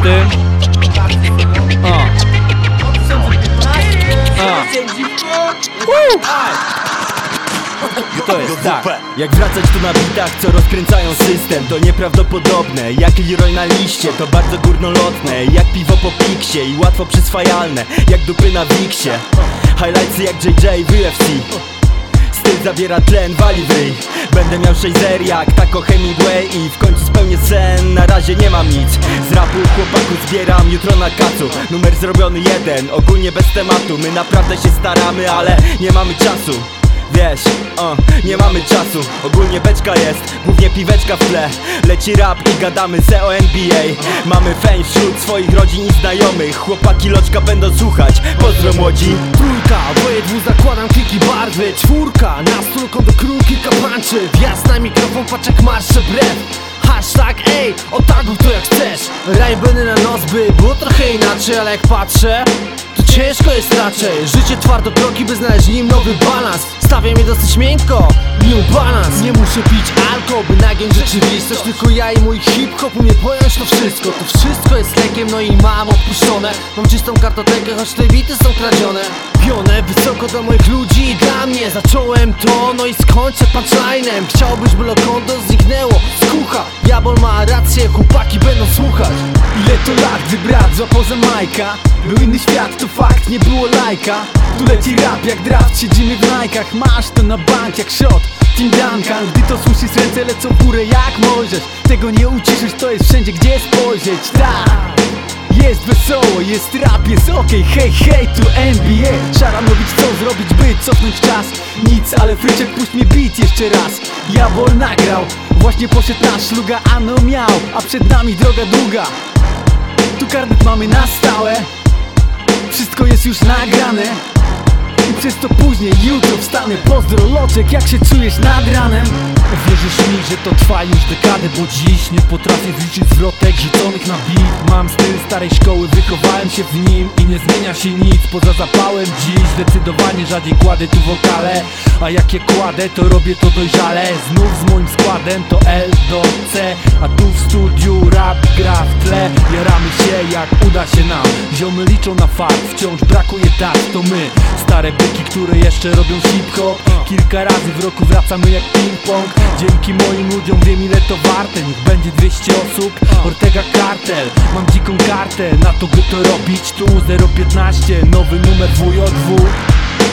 tym? To jest tak, jak wracać tu na bitach, co rozkręcają system. To nieprawdopodobne, jak Leroy na liście. To bardzo górnolotne, jak piwo po piksie. I łatwo przyswajalne, jak dupy na wiksie. Highlightsy jak JJ w UFC. Styl zabiera tlen, wali w ryj. Będę miał 6-0 jak Taco Hemingway. I w końcu spełnię sen, na razie nie mam nic. Z rapu chłopaku zbieram jutro na kacu. Numer zrobiony jeden, ogólnie bez tematu. My naprawdę się staramy, ale nie mamy czasu. Wiesz, nie mamy czasu. Ogólnie beczka jest, głównie piweczka w tle. Leci rap i gadamy se o NBA. Mamy fame wśród swoich rodzin i znajomych. Chłopaki loczka będą słuchać, pozdro młodzi. Trójka, WD zakładam kliki barwy. Czwórka, na stronką do król kilka punczy. Wjazd na mikrofon, patrz jak marsze brew. Hashtag, ej, otaguj to jak chcesz. Rajbeny na nos by było trochę inaczej, ale jak patrzę, to ciężko jest raczej. Życie twardo kroki, by znaleźć w nim nowy balans. Stawiam je dosyć miękko, new balans. Nie muszę pić alkohol, by nagiąć rzeczywistość. Tylko ja i mój hip-hop umie pojąć to wszystko. To wszystko jest lekiem, no i mam odpuszczone. Mam czystą kartotekę, choć te bity są kradzione. Pionę wysoko dla moich ludzi i dla mnie. Zacząłem to, no i skończę punchline'em. Chciałbyś, by Lokondo zniknęło z kucha. Jabol ma rację, chłopaki będą słuchać. Ile to lat, gdy brat złapał za Majka. Był inny świat, to fakt, nie było lajka. Tu leci rap jak draft, siedzimy w najkach. Masz to na bank jak shot, Team Duncan. Gdy to słyszysz, ręce lecą w górę jak możesz. Tego nie uciszysz, to jest wszędzie gdzie spojrzeć. Tak, jest wesoło, jest rap, jest okej. Hej, hej, tu NBA. Trzeba mówić co zrobić, by cofnąć czas. Nic, ale fryczek, puść mi beat jeszcze raz. Jabol nagrał, właśnie poszedł na szluga. Ano miał, a przed nami droga długa. Tu karnet mamy na stałe. Wszystko jest już nagrane. I przez to później, jutro wstanę. Pozdro Loczek, jak się czujesz nad ranem? Wierzysz mi, że to trwa już dekadę, bo dziś nie potrafię zliczyć zwrotek rzuconych na beat. Mam styl starej szkoły, wychowałem się w nim i nie zmienia się nic poza zapałem. Dziś zdecydowanie rzadziej kładę tu wokale, a jak je kładę, to robię to dojrzale. Znów z moim składem to L do C, a tu w studiu rap gra w tle. Jaramy się jak uda się nam, ziomy liczą na fakt, wciąż brakuje dat. To my, stare byki, które jeszcze robią hip-hop. Kilka razy w roku wracamy jak ping-pong. Dzięki moim ludziom wiem ile to warte. Niech będzie 200 osób, Ortega Kartel. Mam dziką kartę na to, by to robić. Tu 015, nowy numer WJW.